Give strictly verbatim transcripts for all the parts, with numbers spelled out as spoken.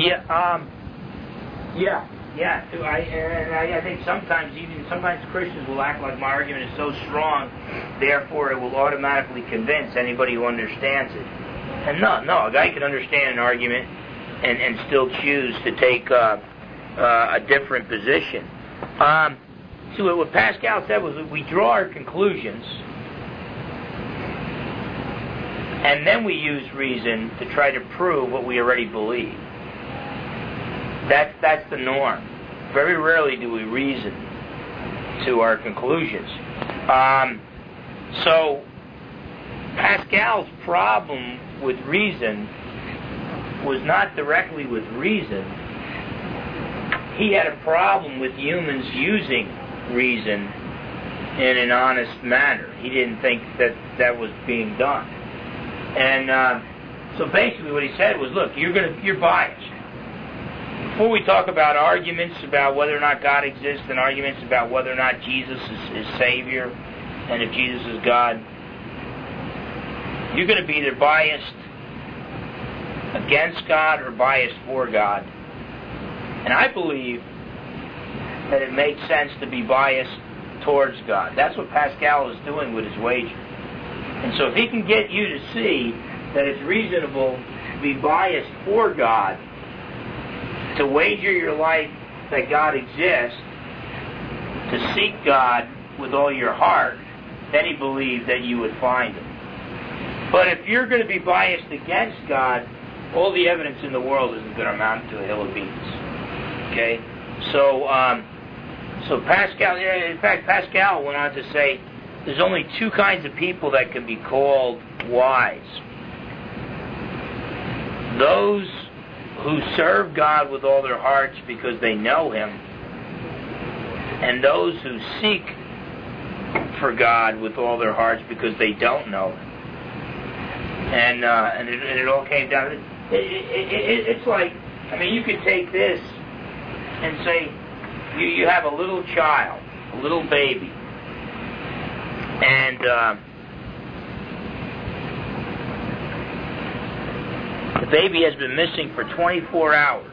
Yeah, um, yeah, yeah. I, and I, I think sometimes even sometimes Christians will act like my argument is so strong, therefore it will automatically convince anybody who understands it. And no, no, a guy can understand an argument and, and still choose to take uh, uh, a different position. Um, so what Pascal said was that we draw our conclusions, and then we use reason to try to prove what we already believe. That's that's the norm. Very rarely do we reason to our conclusions. Um, so Pascal's problem with reason was not directly with reason. He had a problem with humans using reason in an honest manner. He didn't think that that was being done. And uh, so basically what he said was, look, you're gonna you're biased. Before we talk about arguments about whether or not God exists and arguments about whether or not Jesus is, is Savior and if Jesus is God, you're going to be either biased against God or biased for God. And I believe that it makes sense to be biased towards God. That's what Pascal is doing with his wager. And so if he can get you to see that it's reasonable to be biased for God, to wager your life that God exists, to seek God with all your heart, then he believed that you would find him. But if you're going to be biased against God, all the evidence in the world isn't going to amount to a hill of beans. Okay? So, um, so Pascal, in fact, Pascal went on to say, there's only two kinds of people that can be called wise. Those who serve God with all their hearts because they know Him, and those who seek for God with all their hearts because they don't know Him. And uh, and, it, and it all came down. It, it, it, it's like, I mean, you could take this and say, you, you have a little child, a little baby, and uh, the baby has been missing for twenty-four hours.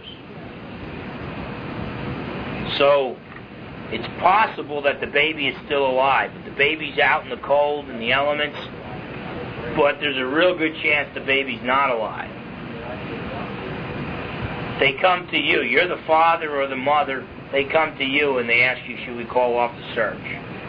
So it's possible that the baby is still alive. But the baby's out in the cold and the elements, but there's a real good chance the baby's not alive. They come to you. You're the father or the mother. They come to you and they ask you, should we call off the search?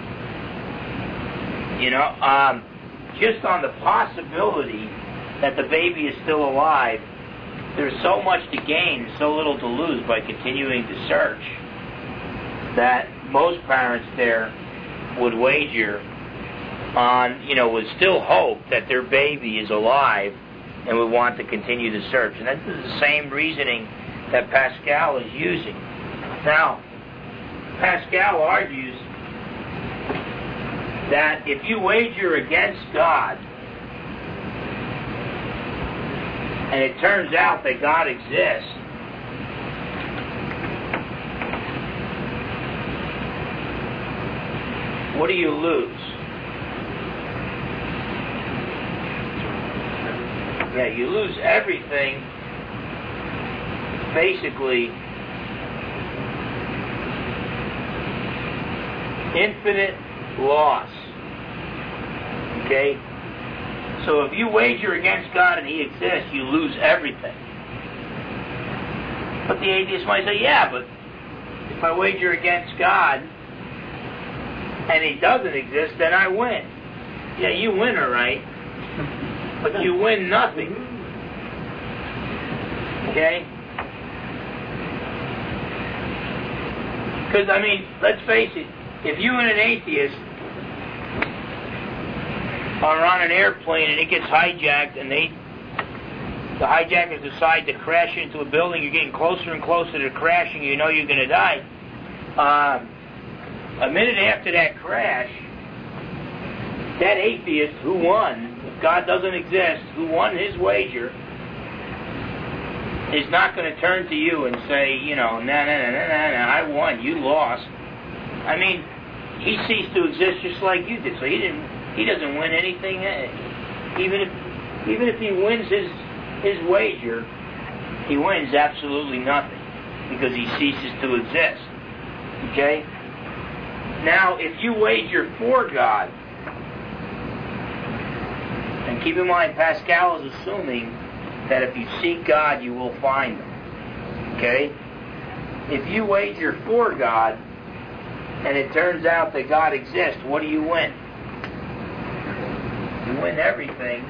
You know, um, just on the possibility that the baby is still alive, there's so much to gain, so little to lose by continuing to search, that most parents there would wager on, you know, would still hope that their baby is alive and would want to continue to search. And that's the same reasoning that Pascal is using. Now, Pascal argues that if you wager against God, and it turns out that God exists, what do you lose? Yeah, you lose everything, basically, infinite loss. Okay? So if you wager against God and He exists, you lose everything. But the atheist might say, yeah, but if I wager against God and He doesn't exist, then I win. Yeah, you win, all right. But you win nothing. Okay? Because, I mean, let's face it, if you and an atheist are on an airplane and it gets hijacked and they, the hijackers decide to crash into a building, you're getting closer and closer to crashing, you know you're going to die. Uh, a minute after that crash, that atheist who won, if God doesn't exist, who won his wager, is not going to turn to you and say, you know, no, no, no, no, no, no, I won, you lost. I mean, he ceased to exist just like you did, so he didn't. He doesn't win anything. Even if, even if he wins his his wager, he wins absolutely nothing because he ceases to exist. Okay? Now, if you wager for God, and keep in mind, Pascal is assuming that if you seek God, you will find Him. Okay? If you wager for God, and it turns out that God exists, what do you win? You win everything.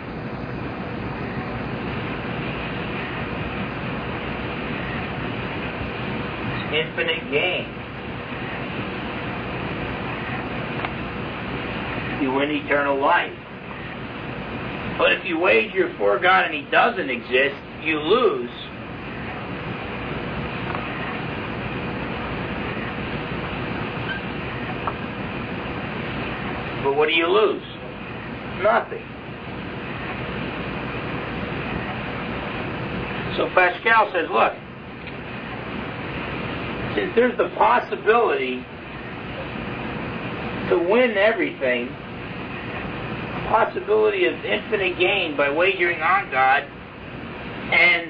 It's infinite gain. You win eternal life. But if you wager for God and He doesn't exist, you lose. But what do you lose? Nothing. So Pascal says, look, since there's the possibility to win everything, possibility of infinite gain by wagering on God, and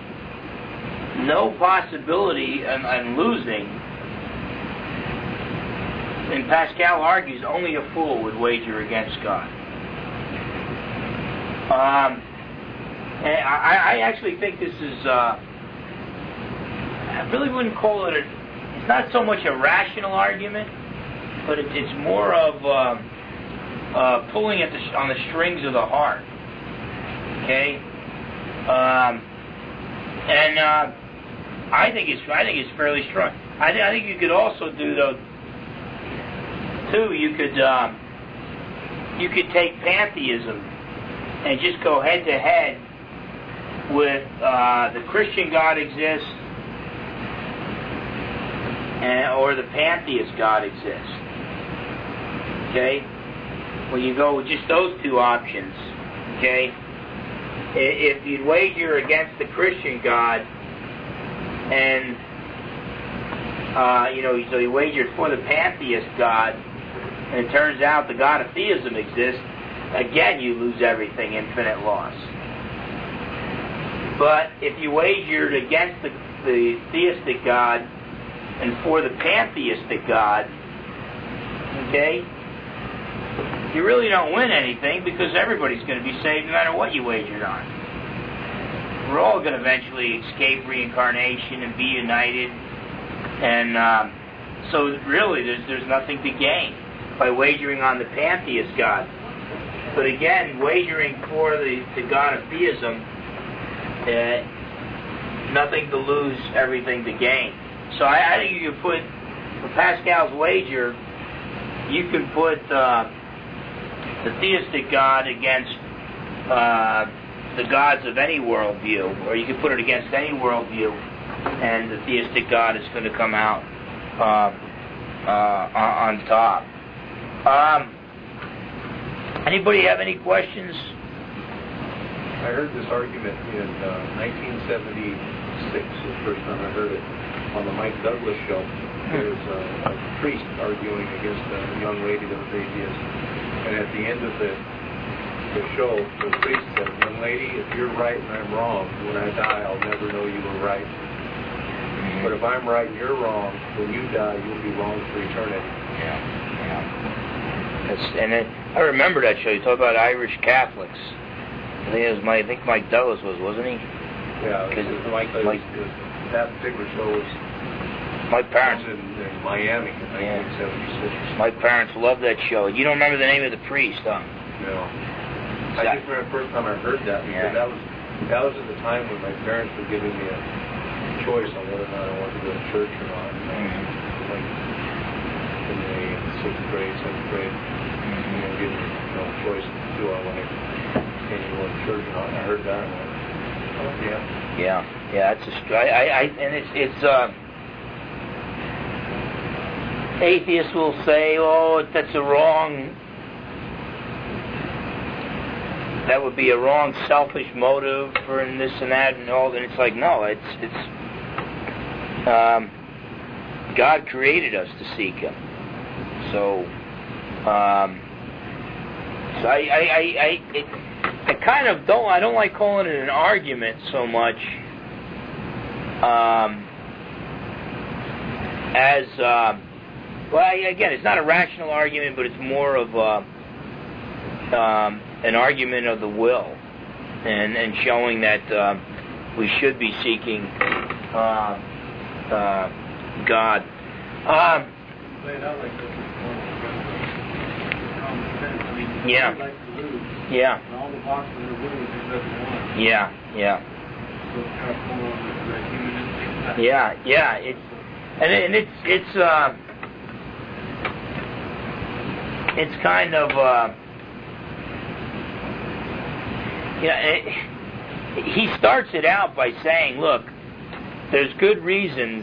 no possibility of, of losing, and Pascal argues only a fool would wager against God. Um, and I, I actually think this is, uh, I really wouldn't call it a, it's not so much a rational argument, but it, it's more of um, uh, pulling at the, on the strings of the heart. Okay? Um, and uh, I think it's I think it's fairly strong. I, th- I think you could also do though. Too, you could um, you could take pantheism and just go head to head with uh, the Christian God exists, and, or the pantheist God exists. Okay, when you go with just those two options, okay, if you'd wager against the Christian God, and uh, you know, so you wagered for the pantheist God, and it turns out the God of theism exists, again you lose everything, infinite loss. But if you wagered against the, the theistic God and for the pantheistic God, okay, you really don't win anything because everybody's going to be saved no matter what you wagered on. We're all going to eventually escape reincarnation and be united, and um, so really there's, there's nothing to gain by wagering on the pantheist God. But again, wagering for the, the God of theism, uh, nothing to lose, everything to gain. So I, I think you can put, for Pascal's wager, you can put uh, the theistic God against uh, the gods of any worldview, or you can put it against any worldview, and the theistic God is going to come out uh, uh, on top. Um, anybody have any questions? I heard this argument in uh, nineteen seventy-six, the first time I heard it, on the Mike Douglas show. There's a, a priest arguing against a young lady that was atheist. And at the end of the, the show, the priest said, young lady, if you're right and I'm wrong, when I die, I'll never know you were right. But if I'm right and you're wrong, when you die, you'll be wrong for eternity. Yeah, yeah. That's, and it, I remember that show. You talk about Irish Catholics. I think it was my, I think Mike Douglas was, wasn't he? Yeah, because Mike Douglas. That particular show was. My parents in, in Miami in nineteen seventy-six. My parents loved that show. You don't remember the name of the priest, huh? No. I just remember the first time I heard that because yeah. that was that was at the time when my parents were giving me a choice on whether or not I wanted to go to church or not. You know, mm-hmm. Like in the sixth grade, seventh grade, mm-hmm. you know, giving me you know, a choice do I want to continue going to church or not. And I heard that and I went, oh yeah. Yeah, yeah. It's a I, I, I and it's it's. Uh, Atheists will say, oh, that's a wrong, that would be a wrong selfish motive for and this and that and all. And it's like, no, it's, it's, um, God created us to seek Him. So, um, so I, I, I, I, it, I kind of don't, I don't like calling it an argument so much um, as uh, well. Again, it's not a rational argument, but it's more of a, um, an argument of the will, and and showing that uh, we should be seeking uh, uh, God. Um, yeah. Yeah. Yeah. Yeah. Yeah. Yeah. It's and, it, and it's it's uh, it's kind of uh, yeah. It, he starts it out by saying, "Look, there's good reasons.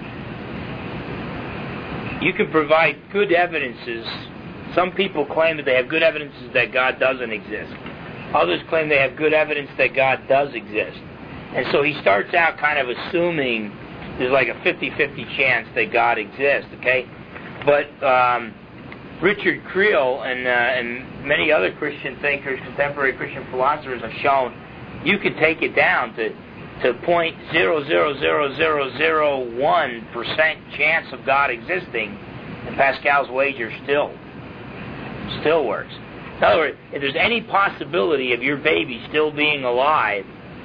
You can provide good evidences." Some people claim that they have good evidences that God doesn't exist. Others claim they have good evidence that God does exist. And so he starts out kind of assuming there's like a fifty-fifty chance that God exists, okay? But um, Richard Creel and, uh, and many other Christian thinkers, contemporary Christian philosophers have shown you can take it down to to zero point zero zero zero zero zero one percent chance of God existing, and Pascal's wager still still works. In other words, if there's any possibility of your baby still being alive,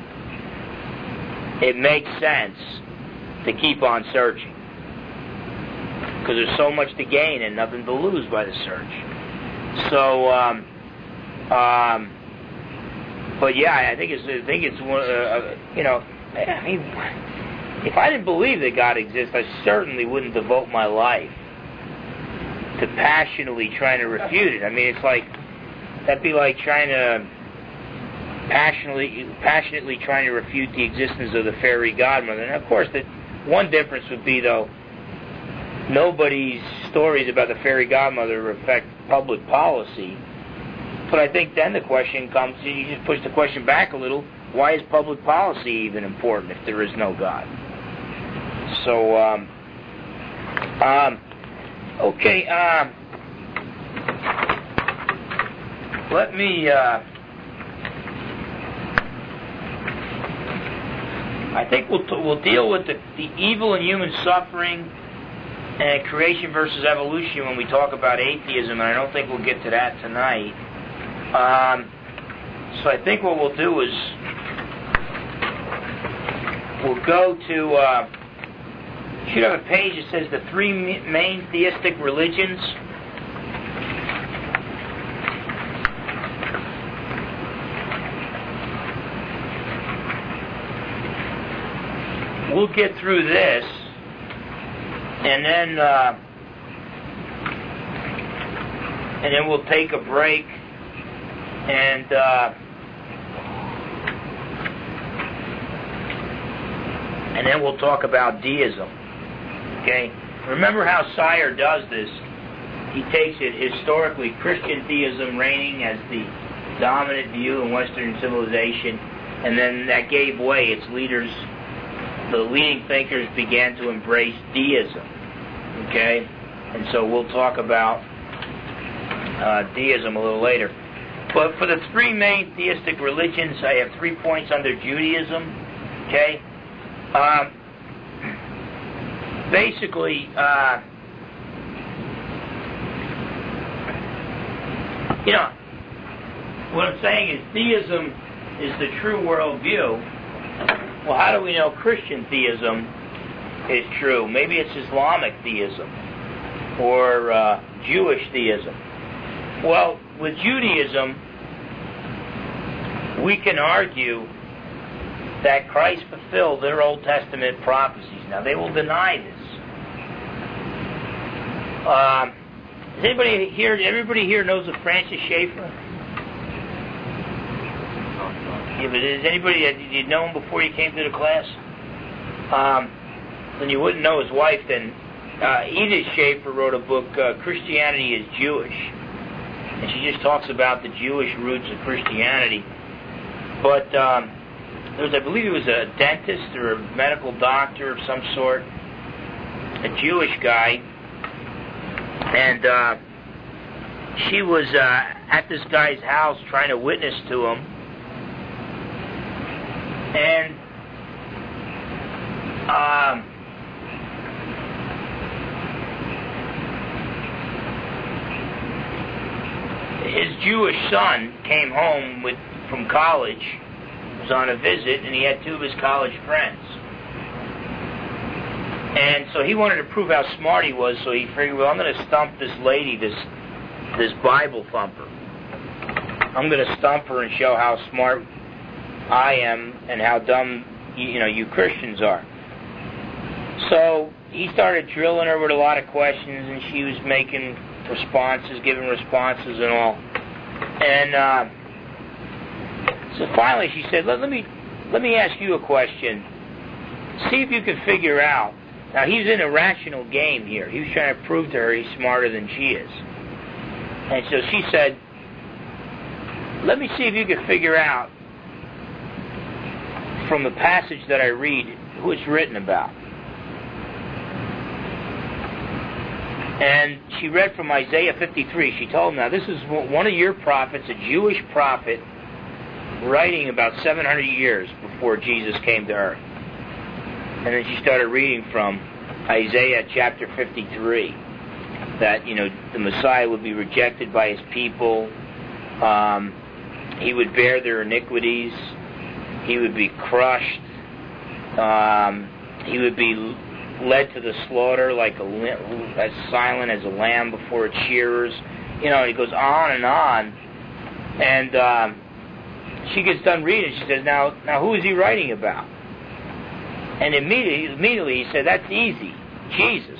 it makes sense to keep on searching, because there's so much to gain and nothing to lose by the search. So, um, um, but yeah, I think it's, I think it's one, uh, you know, I mean, if I didn't believe that God exists, I certainly wouldn't devote my life to passionately trying to refute it. I mean, it's like, that'd be like trying to passionately, passionately trying to refute the existence of the fairy godmother. And of course, the one difference would be, though, nobody's stories about the fairy godmother affect public policy. But I think then the question comes, you just push the question back a little, why is public policy even important if there is no God? So, um, um, okay, um, let me, uh, I think we'll t- we'll deal with the, the evil and human suffering and creation versus evolution when we talk about atheism, and I don't think we'll get to that tonight. Um, so I think what we'll do is we'll go to, uh, you should have a page that says the three main theistic religions. We'll get through this, and then uh, and then we'll take a break, and uh, and then we'll talk about deism. Okay? Remember how Sire does this. He takes it historically, Christian theism reigning as the dominant view in Western civilization, and then that gave way. Its leaders, the leading thinkers, began to embrace deism. Okay? And so we'll talk about uh, deism a little later. But for the three main theistic religions, I have three points under Judaism. Okay? Um, basically, uh, you know, what I'm saying is theism is the true worldview. Well, how do we know Christian theism is true? Maybe it's Islamic theism or uh, Jewish theism. Well, with Judaism, we can argue that Christ fulfilled their Old Testament prophecies. Now, they will deny this. Um, does anybody here, everybody here knows of Francis Schaeffer? Yeah, but is anybody, did you know him before you came to the class? Um, then you wouldn't know his wife then. Uh, Edith Schaeffer wrote a book, uh, Christianity is Jewish. And she just talks about the Jewish roots of Christianity. But um, there was, I believe he was a dentist or a medical doctor of some sort, a Jewish guy. And uh, she was uh, at this guy's house trying to witness to him. And Um, his Jewish son came home with from college, was on a visit, and he had two of his college friends. And so he wanted to prove how smart he was, so he figured, well, I'm going to stump this lady, this this Bible thumper. I'm going to stump her and show how smart I am and how dumb, you know, you Christians are. So he started drilling her with a lot of questions, and she was making responses, giving responses and all. And uh, so finally she said, let, let me let me ask you a question. See if you can figure out. Now, he's in a rational game here. He was trying to prove to her he's smarter than she is. And so she said, let me see if you can figure out from the passage that I read who it's written about. And she read from Isaiah fifty-three. She told him, now this is one of your prophets, a Jewish prophet, writing about seven hundred years before Jesus came to earth. And then she started reading from Isaiah chapter fifty-three, that, you know, the Messiah would be rejected by his people, um, he would bear their iniquities, he would be crushed, um, he would be led to the slaughter like a as silent as a lamb before its shearers. You know, it goes on and on. And um, she gets done reading. She says, now, now who is he writing about? And immediately, immediately he said, that's easy, Jesus.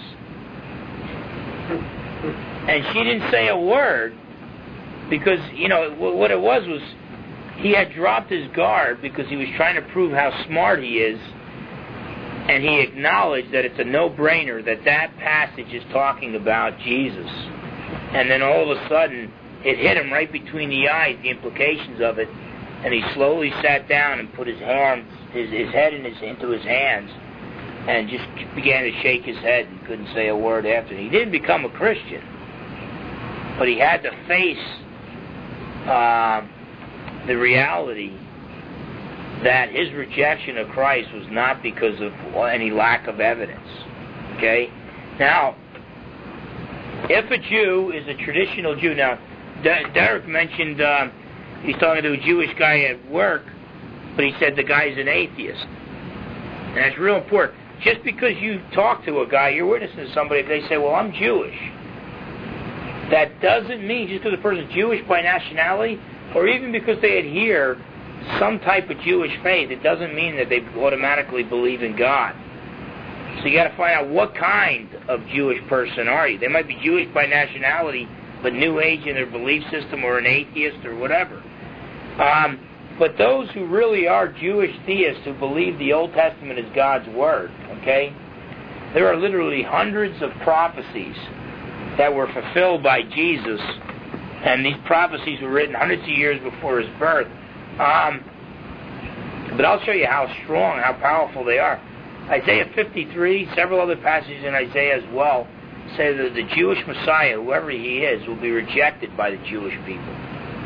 And she didn't say a word because, you know, what it was was he had dropped his guard because he was trying to prove how smart he is. And he acknowledged that it's a no-brainer that that passage is talking about Jesus. And then all of a sudden, it hit him right between the eyes, the implications of it, and he slowly sat down and put his hands, his, his head in his, into his hands, and just began to shake his head and couldn't say a word after. He didn't become a Christian, but he had to face uh, the reality that his rejection of Christ was not because of any lack of evidence. Okay? Now, if a Jew is a traditional Jew, now, De- Derek mentioned uh, he's talking to a Jewish guy at work, but he said the guy's an atheist. And that's real important. Just because you talk to a guy, you're witnessing to somebody, if they say, well, I'm Jewish, that doesn't mean just because a person's Jewish by nationality, or even because they adhere some type of Jewish faith, it doesn't mean that they automatically believe in God. So you got to find out what kind of Jewish person are you. They might be Jewish by nationality, but New Age in their belief system, or an atheist, or whatever. Um, but those who really are Jewish theists who believe the Old Testament is God's Word, okay, there are literally hundreds of prophecies that were fulfilled by Jesus, and these prophecies were written hundreds of years before his birth. Um, but I'll show you how strong, how powerful they are. Isaiah fifty-three, several other passages in Isaiah as well, say that the Jewish Messiah, whoever he is, will be rejected by the Jewish people.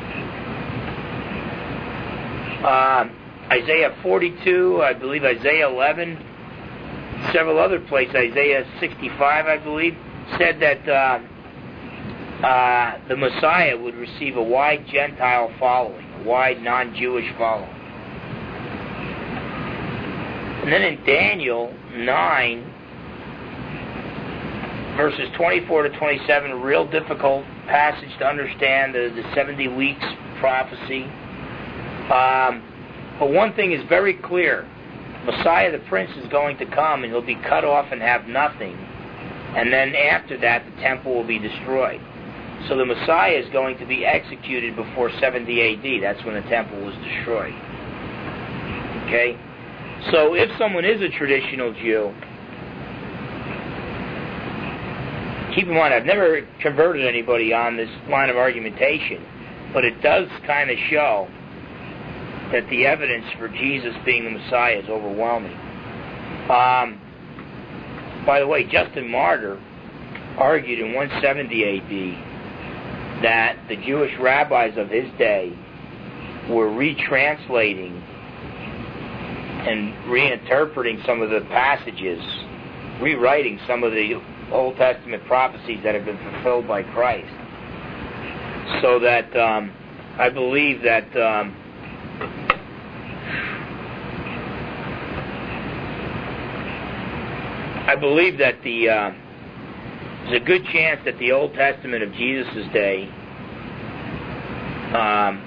Uh, Isaiah forty-two, I believe Isaiah eleven, several other places, Isaiah sixty-five, I believe, said that uh, uh, the Messiah would receive a wide Gentile following, a wide non-Jewish following. And then in Daniel nine, verses twenty-four to twenty-seven, a real difficult passage to understand, the, the seventy weeks prophecy. Um, but one thing is very clear. Messiah the Prince is going to come, and he'll be cut off and have nothing. And then after that, the temple will be destroyed. So the Messiah is going to be executed before seventy A D. That's when the temple was destroyed. Okay? So if someone is a traditional Jew, keep in mind, I've never converted anybody on this line of argumentation, but it does kind of show that the evidence for Jesus being the Messiah is overwhelming. Um, by the way, Justin Martyr argued in one seventy A D that the Jewish rabbis of his day were retranslating and reinterpreting some of the passages, rewriting some of the Old Testament prophecies that have been fulfilled by Christ. So that um, I believe that um, I believe that the uh, there's a good chance that the Old Testament of Jesus' day, um,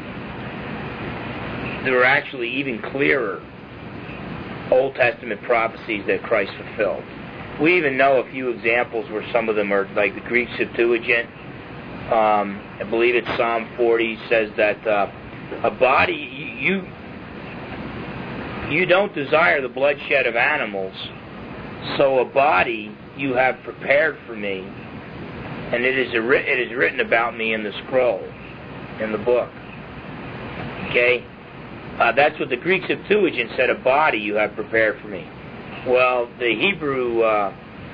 there were actually even clearer Old Testament prophecies that Christ fulfilled. We even know a few examples where some of them are like the Greek Septuagint. Um, I believe it's Psalm forty says that uh, a body you you don't desire the bloodshed of animals, so a body you have prepared for me, and it is a, it is written about me in the scroll, in the book. Okay, uh, that's what the Greek Septuagint said. A body you have prepared for me. Well, the Hebrew uh,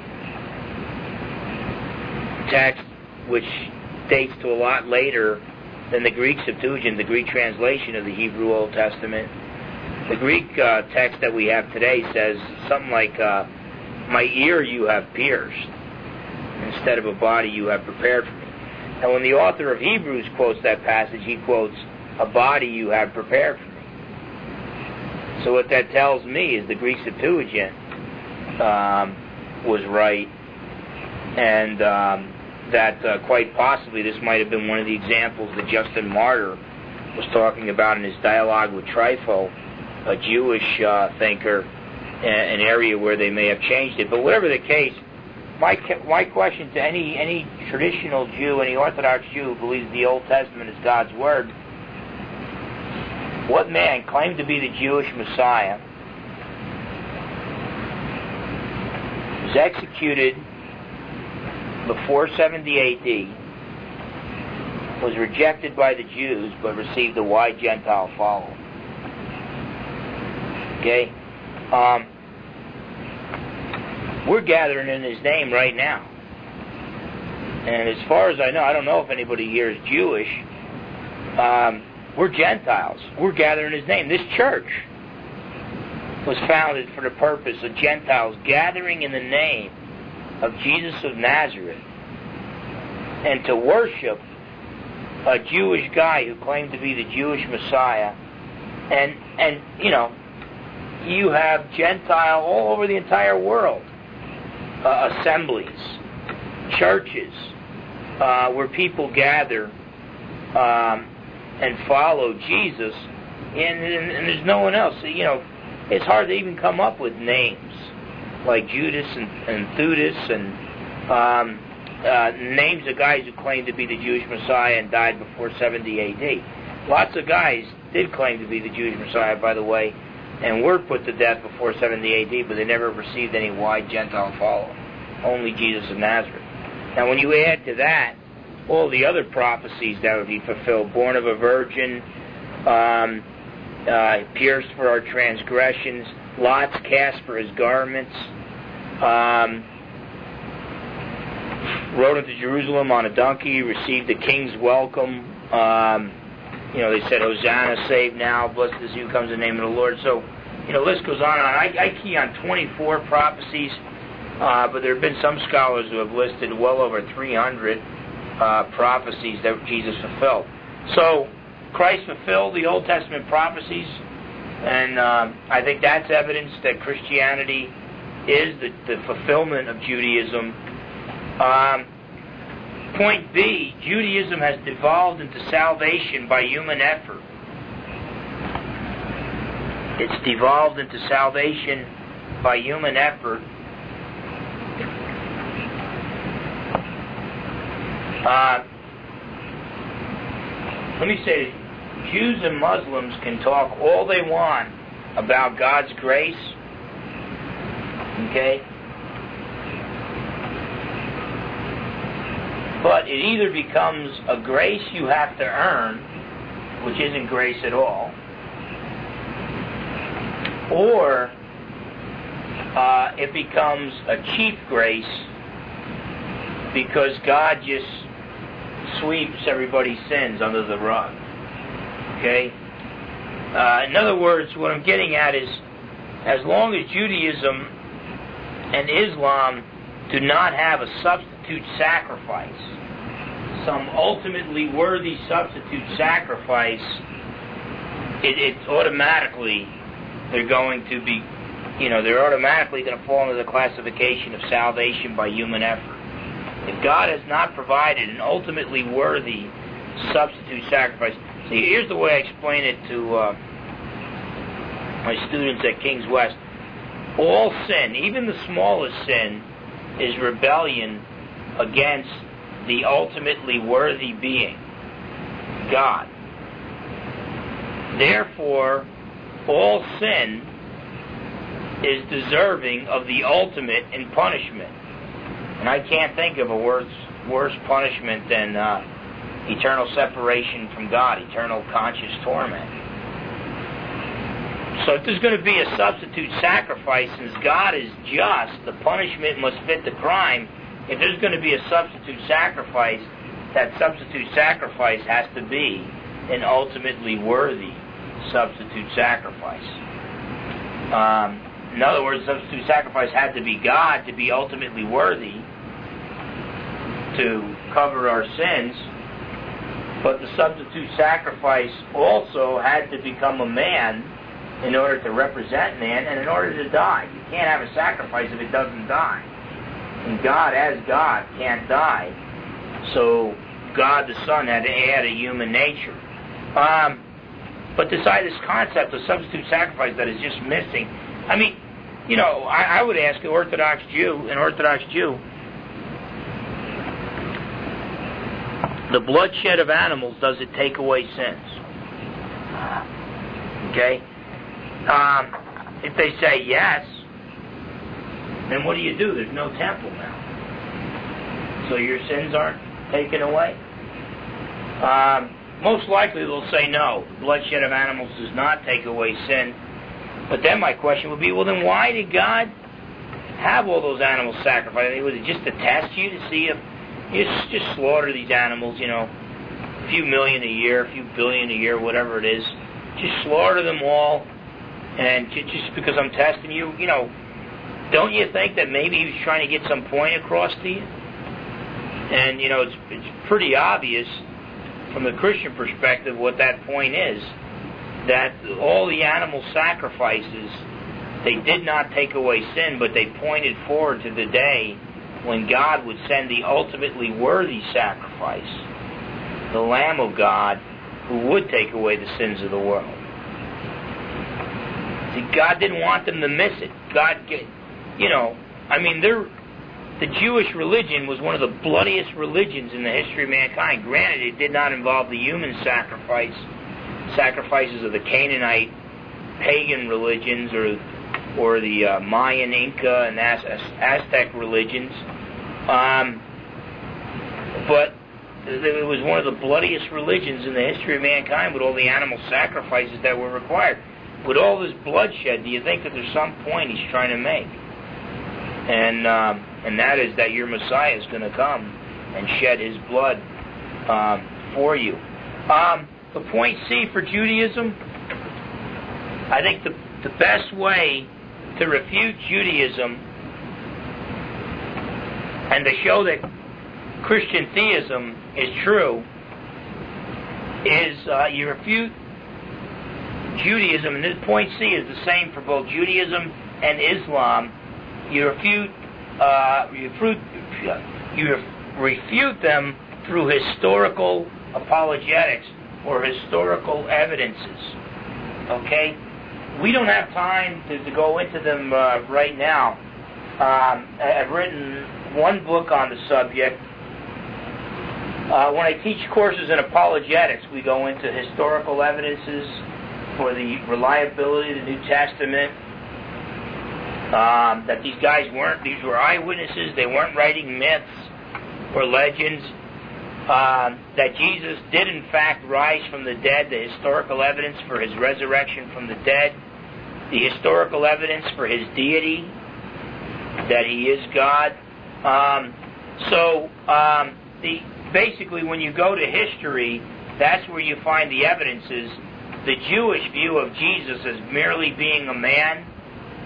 text, which dates to a lot later than the Greek Septuagint, the Greek translation of the Hebrew Old Testament. The Greek uh, text that we have today says something like, uh, my ear you have pierced, instead of a body you have prepared for me. And when the author of Hebrews quotes that passage, he quotes, a body you have prepared for me. So what that tells me is the Greek Septuagint um, was right, and um, that uh, quite possibly this might have been one of the examples that Justin Martyr was talking about in his dialogue with Trypho, a Jewish uh, thinker, an area where they may have changed it. But whatever the case, my my question to any any traditional Jew, any Orthodox Jew who believes the Old Testament is God's Word, what man claimed to be the Jewish Messiah, was executed before seventy A D, was rejected by the Jews, but received a wide Gentile following? Okay? Um, we're gathering in His name right now. And as far as I know, I don't know if anybody here is Jewish. Um, we're Gentiles. We're gathering in His name. This church was founded for the purpose of Gentiles gathering in the name of Jesus of Nazareth and to worship a Jewish guy who claimed to be the Jewish Messiah. And, and you know, you have Gentile all over the entire world, uh, assemblies, churches, uh, where people gather um, and follow Jesus, and, and, and there's no one else. You know, it's hard to even come up with names like Judas and, and Theudas and um, uh, names of guys who claimed to be the Jewish Messiah and died before seventy A D. Lots of guys did claim to be the Jewish Messiah, by the way, and were put to death before seventy A D, but they never received any wide Gentile following. Only Jesus of Nazareth. Now, when you add to that all the other prophecies that would be fulfilled, born of a virgin, um, uh, pierced for our transgressions, lots cast for his garments, um, rode into Jerusalem on a donkey, received the king's welcome. Um, you know, they said, Hosanna, save now, blessed is he who comes in the name of the Lord. So, you know, the list goes on and on. I, I key on twenty-four prophecies, uh, but there have been some scholars who have listed well over three hundred uh, prophecies that Jesus fulfilled. So, Christ fulfilled the Old Testament prophecies, and uh, I think that's evidence that Christianity is the, the fulfillment of Judaism. Um, point B, Judaism has devolved into salvation by human effort. It's devolved into salvation by human effort. Uh, let me say this. Jews and Muslims can talk all they want about God's grace, okay? But it either becomes a grace you have to earn, which isn't grace at all, or uh, it becomes a cheap grace because God just sweeps everybody's sins under the rug. Okay? Uh, in other words, what I'm getting at is as long as Judaism and Islam do not have a substitute sacrifice, some ultimately worthy substitute sacrifice, it, it's automatically they're going to be, you know, they're automatically going to fall into the classification of salvation by human effort. If God has not provided an ultimately worthy substitute sacrifice, see, here's the way I explain it to uh, my students at King's West. All sin, even the smallest sin, is rebellion against the ultimately worthy being, God. Therefore, all sin is deserving of the ultimate in punishment. And I can't think of a worse, worse punishment than uh, eternal separation from God, eternal conscious torment. So if there's going to be a substitute sacrifice, since God is just, the punishment must fit the crime. If there's going to be a substitute sacrifice, that substitute sacrifice has to be an ultimately worthy substitute sacrifice. Um, in other words, substitute sacrifice had to be God to be ultimately worthy to cover our sins, but the substitute sacrifice also had to become a man in order to represent man and in order to die. You can't have a sacrifice if it doesn't die. And God, as God, can't die. So God the Son had to add a human nature. Um, but beside this concept of substitute sacrifice that is just missing, I mean, you know, I, I would ask an Orthodox Jew, an Orthodox Jew, the bloodshed of animals, does it take away sins? Okay? Um, if they say yes, then what do you do? There's no temple now. So your sins aren't taken away? Um, most likely they'll say no. Bloodshed of animals does not take away sin. But then my question would be, well, then why did God have all those animals sacrificed? I mean, was it just to test you, to see if you just, just slaughter these animals, you know, a few million a year, a few billion a year, whatever it is. Just slaughter them all, and just because I'm testing you, you know, don't you think that maybe he was trying to get some point across to you? And, you know, it's, it's pretty obvious from the Christian perspective what that point is, that all the animal sacrifices, they did not take away sin, but they pointed forward to the day when God would send the ultimately worthy sacrifice, the Lamb of God, who would take away the sins of the world. See, God didn't want them to miss it. God, you know, I mean, they're, the Jewish religion was one of the bloodiest religions in the history of mankind. Granted, it did not involve the human sacrifice, sacrifices of the Canaanite pagan religions or or the uh, Mayan, Inca, and Aztec religions. Um, but it was one of the bloodiest religions in the history of mankind with all the animal sacrifices that were required. With all this bloodshed, do you think that there's some point he's trying to make? And um, and that is that your Messiah is going to come and shed his blood um, for you. Um, the point C for Judaism, I think the, the best way to refute Judaism and to show that Christian theism is true is uh, you refute Judaism, and this point C is the same for both Judaism and Islam. You refute, uh, you refute, you refute them through historical apologetics or historical evidences. Okay? We don't have time to, to go into them uh, right now. Um, I've written one book on the subject. Uh, when I teach courses in apologetics, we go into historical evidences for the reliability of the New Testament, um, that these guys weren't, these were eyewitnesses, they weren't writing myths or legends, um, that Jesus did in fact rise from the dead, the historical evidence for his resurrection from the dead, the historical evidence for his deity, that he is God. Um, so, um, the, basically when you go to history, that's where you find the evidences. The Jewish view of Jesus as merely being a man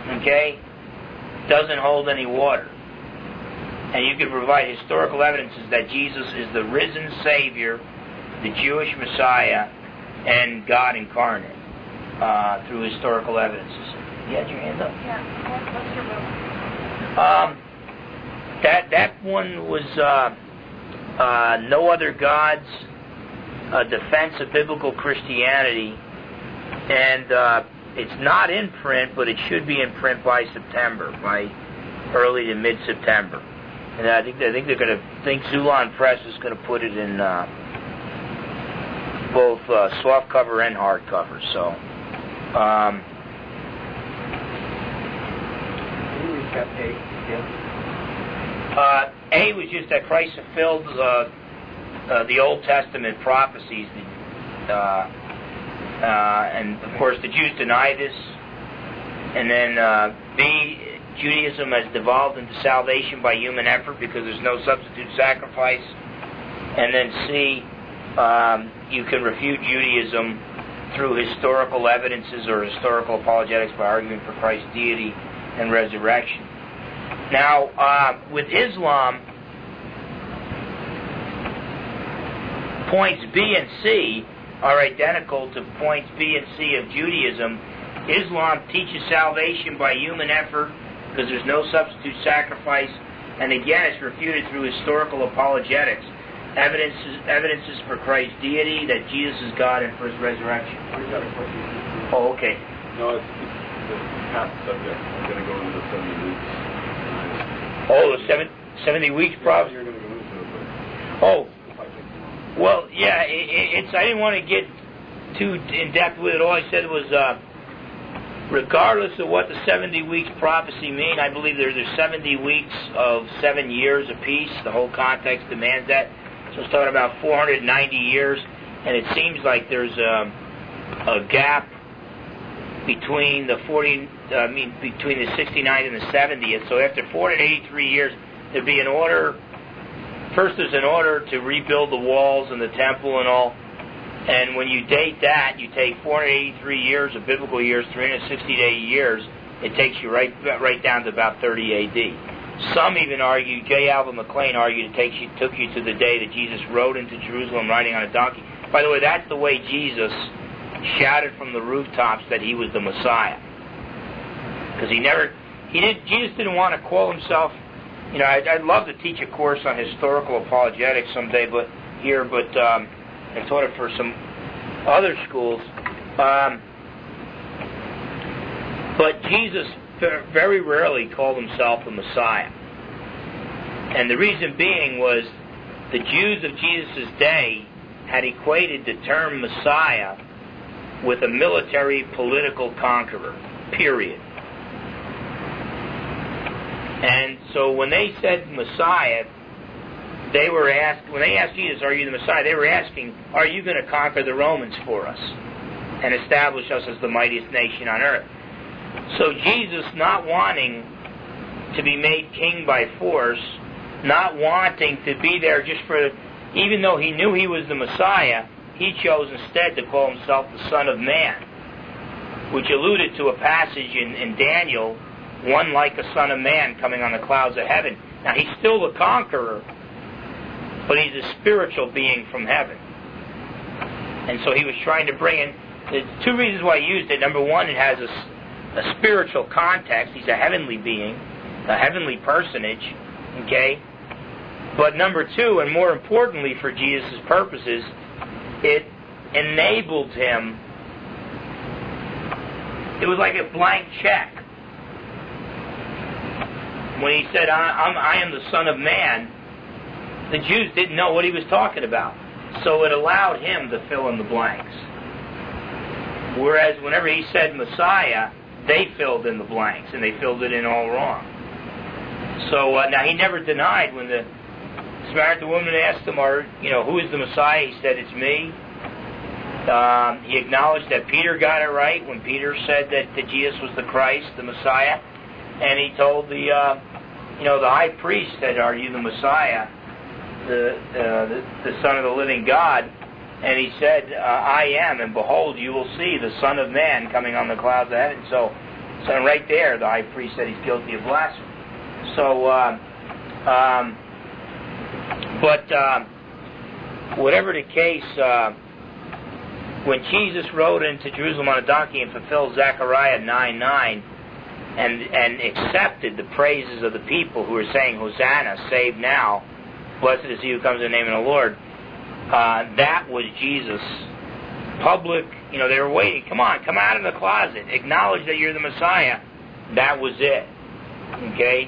okay, doesn't hold any water. And you can provide historical evidences that Jesus is the risen Savior, the Jewish Messiah, and God incarnate uh, through historical evidences. You had your hand up? Yeah. What's your move? Um, that that one was uh, uh, No Other Gods, a defense of biblical Christianity, and uh, it's not in print, but it should be in print by September, by early to mid-September. And I think I think they're going to think Zulon Press is going to put it in uh, both uh, softcover and hardcover. So, um, can you recap A again? Uh, A was just that Christ fulfilled uh, uh, the Old Testament prophecies, uh, uh, and of course the Jews deny this. And then uh, B, Judaism has devolved into salvation by human effort because there's no substitute sacrifice. And then C, um, you can refute Judaism through historical evidences or historical apologetics by arguing for Christ's deity and resurrection. Now, uh, with Islam, points B and C are identical to points B and C of Judaism. Islam teaches salvation by human effort because there's no substitute sacrifice, and again, it's refuted through historical apologetics. Evidences, evidences for Christ's deity, that Jesus is God, and for His resurrection. We've got a question. Oh, okay. No, it's, it's the past subject. I'm going to go into the seventy weeks. Oh, the seven, seventy weeks, probably. You're going to go into it, but Oh, if I can. well, yeah. It, it's. I didn't want to get too in depth with it. All I said was, uh, regardless of what the seventy weeks prophecy mean, I believe there, there's seventy weeks of seven years apiece. The whole context demands that. So it's talking about four hundred ninety years, and it seems like there's a, a gap between the forty, uh, I mean, between the sixty-ninth and the seventieth. So after four hundred eighty-three years, there'd be an order. First, there's an order to rebuild the walls and the temple and all. And when you date that, you take four hundred eighty-three years of biblical years, three hundred sixty-day years. It takes you right right down to about thirty A D. Some even argue, J. Alvin McLean argued it takes you, took you to the day that Jesus rode into Jerusalem riding on a donkey. By the way, that's the way Jesus shouted from the rooftops that He was the Messiah. Because he never, he didn't, Jesus didn't want to call Himself, you know, I'd, I'd love to teach a course on historical apologetics someday, but here, but um, I taught it for some other schools. Um, but Jesus very rarely called Himself the Messiah. And the reason being was the Jews of Jesus' day had equated the term Messiah with a military political conqueror, period. And so when they said Messiah, they were asked, when they asked Jesus, are you the Messiah? They were asking, are you going to conquer the Romans for us and establish us as the mightiest nation on earth? So Jesus, not wanting to be made king by force, not wanting to be there just for, even though He knew He was the Messiah, He chose instead to call Himself the Son of Man, which alluded to a passage in, in Daniel, one like a Son of Man coming on the clouds of heaven. Now, He's still the conqueror, but He's a spiritual being from heaven. And so He was trying to bring in, there's two reasons why He used it. Number one, it has a a spiritual context. He's a heavenly being, a heavenly personage, okay? But number two, and more importantly for Jesus' purposes, it enabled Him. It was like a blank check. When He said, I, I'm, I am the Son of Man, the Jews didn't know what He was talking about. So it allowed Him to fill in the blanks. Whereas whenever He said Messiah, they filled in the blanks, and they filled it in all wrong. So uh, now He never denied when the Samaritan woman asked Him, "Are you know who is the Messiah?" He said, "It's me." Um, he acknowledged that Peter got it right when Peter said that, that Jesus was the Christ, the Messiah, and he told the uh, you know the high priest said, "Are you the Messiah, the uh, the, the Son of the living God?" And He said, uh, I am, and behold, you will see the Son of Man coming on the clouds of heaven. So So right there, the high priest said he's guilty of blasphemy. So, uh, um, but uh, whatever the case, uh, when Jesus rode into Jerusalem on a donkey and fulfilled Zechariah nine nine, and and accepted the praises of the people who were saying, Hosanna, save now, blessed is he who comes in the name of the Lord, uh, that was Jesus' public, you know, they were waiting, come on, come out of the closet, acknowledge that you're the Messiah. That was it. Okay?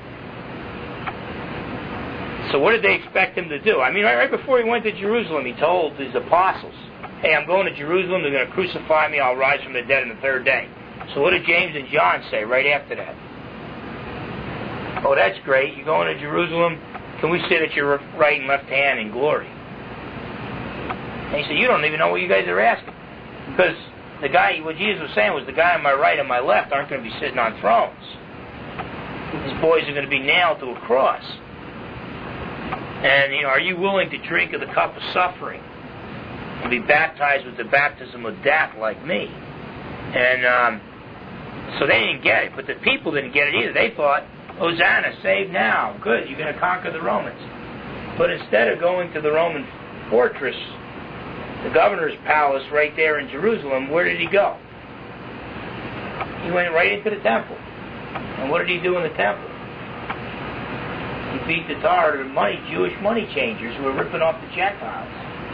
So what did they expect him to do? I mean, right, right before he went to Jerusalem, he told his apostles, hey, I'm going to Jerusalem, they're going to crucify me, I'll rise from the dead on the third day. So what did James and John say right after that? Oh, that's great, you're going to Jerusalem, can we sit at your right and left hand in glory? And he said, you don't even know what you guys are asking. Because the guy, what Jesus was saying was the guy on my right and my left aren't going to be sitting on thrones. These boys are going to be nailed to a cross. And, you know, are you willing to drink of the cup of suffering and be baptized with the baptism of death like me? And um, so they didn't get it, but the people didn't get it either. They thought, Hosanna, save now, good, you're going to conquer the Romans. But instead of going to the Roman fortress, the governor's palace right there in Jerusalem, where did he go? He went right into the temple. And what did he do in the temple? He beat the tar out of the money, Jewish money changers who were ripping off the Gentiles.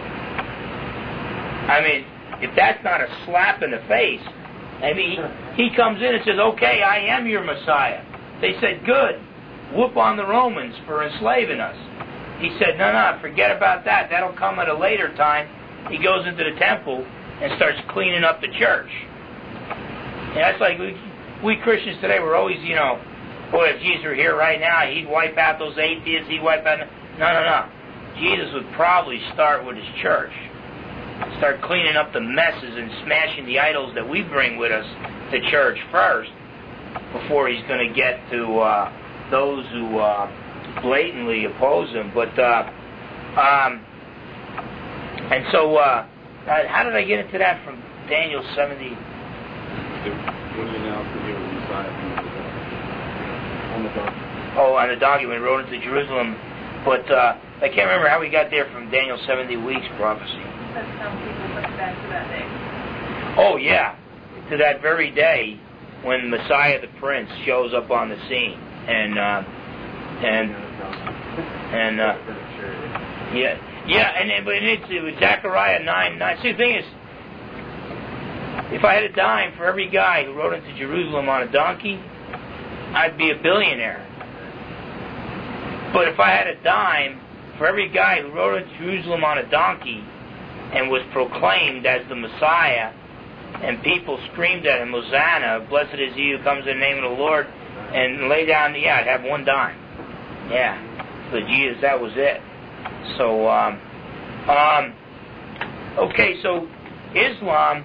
I mean, if that's not a slap in the face, I mean, he, he comes in and says, okay, I am your Messiah. They said, good, whoop on the Romans for enslaving us. He said, no, no, forget about that. That'll come at a later time. He goes into the temple and starts cleaning up the church. And that's like we, we Christians today, we're always, you know, boy, if Jesus were here right now, he'd wipe out those atheists, he'd wipe out... No, no, no. Jesus would probably start with his church. Start cleaning up the messes and smashing the idols that we bring with us to church first, before he's going to get to uh, those who uh, blatantly oppose him. But, uh, um, and so, uh, how did I get into that from Daniel seventy? When you announced that he was Messiah on the donkey. Oh, on the donkey when he rode into Jerusalem. But uh, I can't remember how we got there from Daniel seventy weeks prophecy. But some people look back to that day. Oh, yeah. To that very day when Messiah the Prince shows up on the scene. And, uh, and, and, uh, yeah, yeah, and it, but it's, it was Zechariah nine nine. See, the thing is, if I had a dime for every guy who rode into Jerusalem on a donkey, I'd be a billionaire. But if I had a dime for every guy who rode into Jerusalem on a donkey and was proclaimed as the Messiah, and people screamed at him, Hosanna, blessed is he who comes in the name of the Lord, and lay down, yeah, I'd have one dime. Yeah. But Jesus, that was it. So, um, um, okay, so Islam,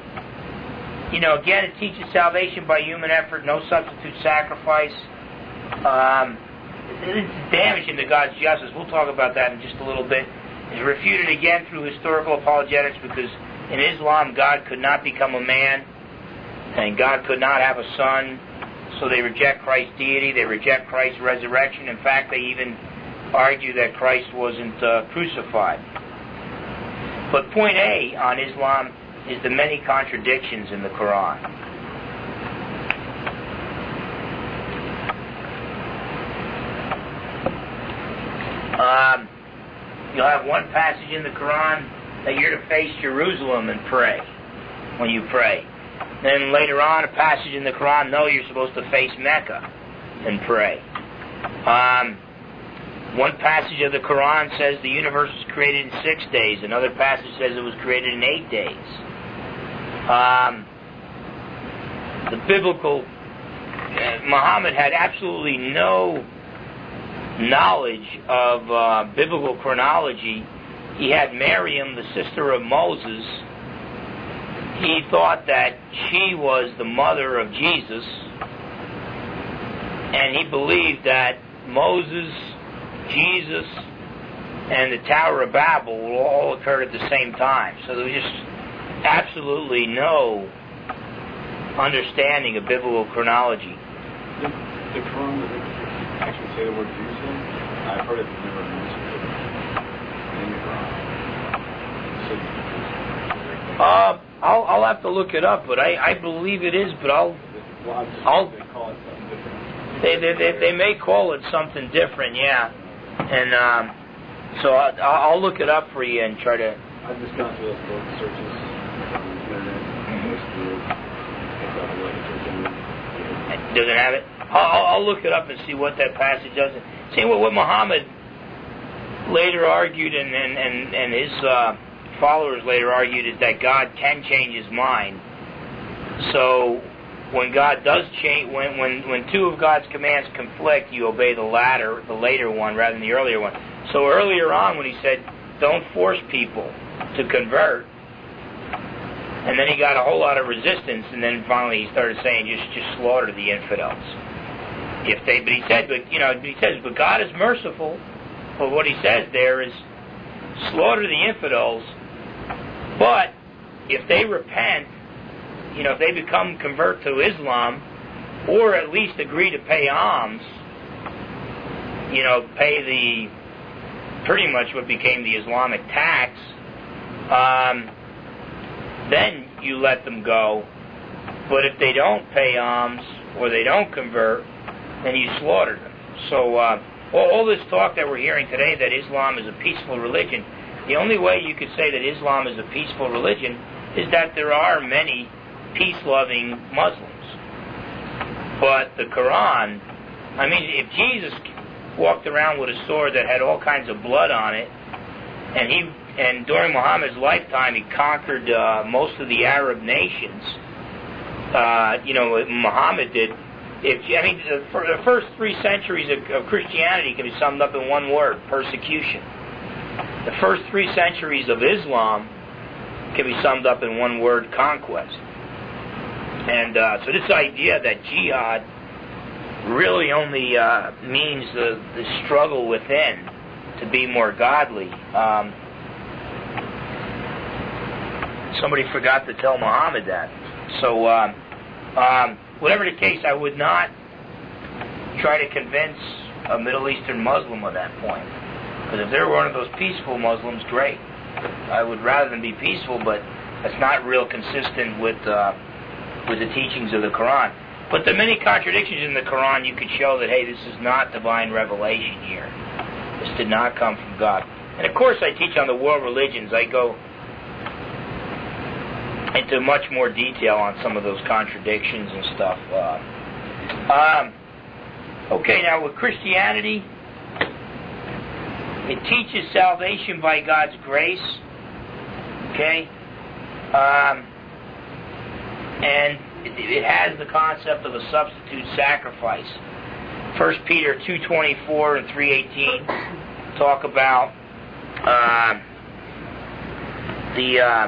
you know, again, it teaches salvation by human effort, no substitute sacrifice. Um, it's damaging to God's justice. We'll talk about that in just a little bit. It's refuted again through historical apologetics, because in Islam, God could not become a man, and God could not have a son, so they reject Christ's deity, they reject Christ's resurrection. In fact, they even argue that Christ wasn't uh, crucified. But point A on Islam is the many contradictions in the Quran. Um, you'll have one passage in the Quran that you're to face Jerusalem and pray when you pray. Then later on, a passage in the Quran, no, you're supposed to face Mecca and pray. Um, one passage of the Quran says the universe was created in six days. Another passage says it was created in eight days. Um, the biblical, uh, Muhammad had absolutely no knowledge of uh, biblical chronology. He had Miriam, the sister of Moses. He thought that she was the mother of Jesus, and he believed that Moses, Jesus, and the Tower of Babel will all occur at the same time. So there was just absolutely no understanding of biblical chronology. The, the Quran, does it actually say the word Jerusalem? I've heard it never mentioned in the Quran. Uh, I'll, I'll have to look it up, but I, I believe it is, but I'll... Well, I'm just I'll they call it something different. They, they, they, they may call it something different, yeah. And um, so I, I'll look it up for you and try to... I've just gone through those book searches on the internet. Doesn't have it? I'll, I'll look it up and see what that passage does. See what, what Muhammad later argued and, and, and, and his uh, followers later argued is that God can change his mind. So when God does change, when, when, when two of God's commands conflict, you obey the latter, the later one rather than the earlier one. So earlier on when he said, don't force people to convert, and then he got a whole lot of resistance, and then finally he started saying, just just slaughter the infidels. If they, but he said, but you know, he says, but God is merciful. But what he says there is, slaughter the infidels. But if they repent, you know, if they become convert to Islam, or at least agree to pay alms, you know, pay the pretty much what became the Islamic tax. Um, then you let them go. But if they don't pay alms or they don't convert, then you slaughter them. So uh, all, all this talk that we're hearing today that Islam is a peaceful religion, the only way you could say that Islam is a peaceful religion is that there are many peace-loving Muslims. But the Quran, I mean, if Jesus walked around with a sword that had all kinds of blood on it, and he and during Muhammad's lifetime he conquered uh, most of the Arab nations. Uh, you know, Muhammad did. If I mean, the, for the first three centuries of, of Christianity can be summed up in one word: persecution. The first three centuries of Islam can be summed up in one word: conquest. And uh, so this idea that jihad really only uh, means the, the struggle within to be more godly. Um, somebody forgot to tell Muhammad that. So, um, um, whatever the case, I would not try to convince a Middle Eastern Muslim of that point. Because if they're one of those peaceful Muslims, great. I would rather than be peaceful, but that's not real consistent with uh, with the teachings of the Quran. But the many contradictions in the Quran, you could show that, hey, this is not divine revelation here. This did not come from God. And of course I teach on the world religions. I go into much more detail on some of those contradictions and stuff. Uh, um, okay, now with Christianity, it teaches salvation by God's grace. Okay? Um, and it, it has the concept of a substitute sacrifice. First Peter two twenty-four and three eighteen talk about uh, the uh,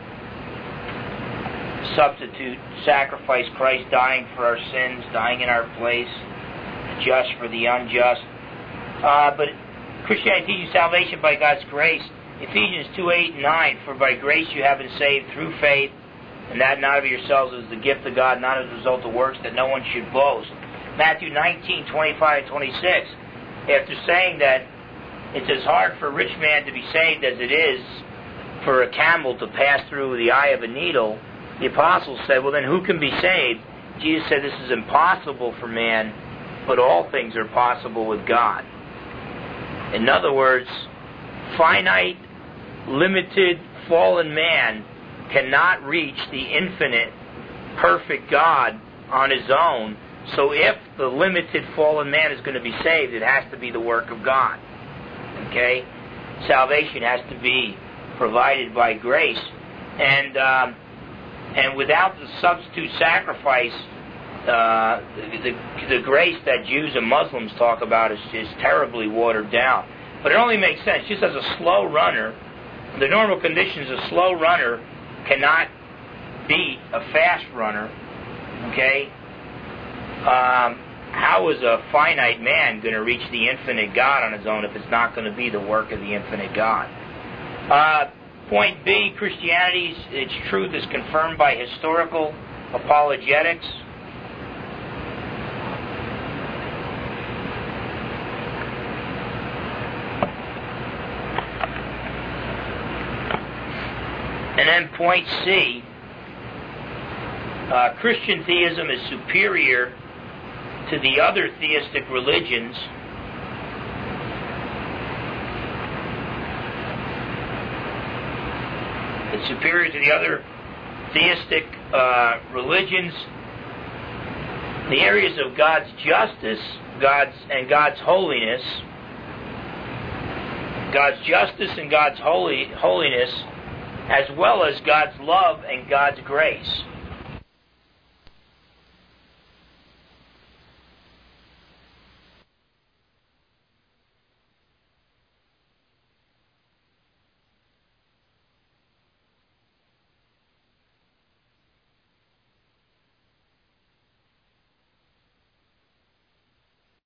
substitute sacrifice, Christ dying for our sins, dying in our place, just for the unjust. Uh, but Christianity teaches salvation by God's grace. Ephesians two eight and nine, for by grace you have been saved through faith, and that not of yourselves is the gift of God, not as a result of works, that no one should boast. Matthew nineteen twenty-five and twenty-six, after saying that it's as hard for a rich man to be saved as it is for a camel to pass through the eye of a needle, the apostles said, well then who can be saved? Jesus said this is impossible for man, but all things are possible with God. In other words, finite, limited, fallen man cannot reach the infinite, perfect God on his own. So if the limited, fallen man is going to be saved, it has to be the work of God. Okay? Salvation has to be provided by grace. And um, and without the substitute sacrifice, uh, the, the, the grace that Jews and Muslims talk about is, is terribly watered down. But it only makes sense. Just as a slow runner, the normal conditions, a slow runner cannot beat a fast runner. Okay? Um, how is a finite man going to reach the infinite God on his own if it's not going to be the work of the infinite God? Uh, point B, Christianity's its truth is confirmed by historical apologetics. And then point C, uh, Christian theism is superior to the other theistic religions it's superior to the other theistic uh, religions in the areas of God's justice, God's and God's holiness, God's justice and God's holy holiness, as well as God's love and God's grace.